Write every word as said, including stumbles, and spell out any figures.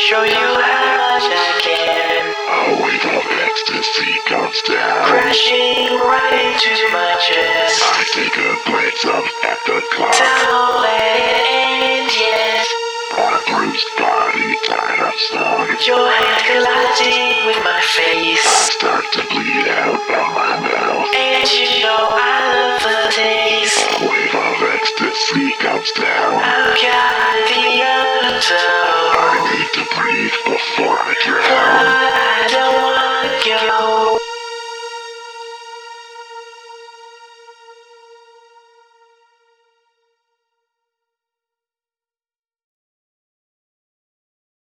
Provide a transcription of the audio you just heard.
Show you how much I can. A wave of ecstasy comes down, crashing right into my chest. I take a glance up at the clock. Don't let it end yet. My bruised body tied up strong. Your hand colliding with my I face. start to bleed out of my mouth. And you know I love the taste. A wave of ecstasy comes down. I've got the